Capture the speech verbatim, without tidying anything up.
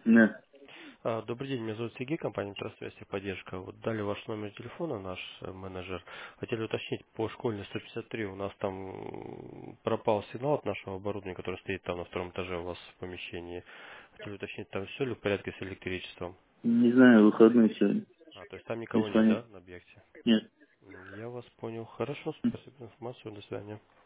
Да. А, Добрый день, меня зовут Сергей, компания «Трасвязь и поддержка». Вот дали ваш номер телефона, наш э, менеджер. Хотели уточнить, по школьной сто пятьдесят три у нас там м, пропал сигнал от нашего оборудования, которое стоит там на втором этаже у вас в помещении. Хотели уточнить, там все ли в порядке с электричеством? Не знаю, выходной сегодня. А, то есть там Без никого нет, да, понятия. на объекте? Нет. М, Я вас понял. Хорошо, спасибо за информацию, до свидания.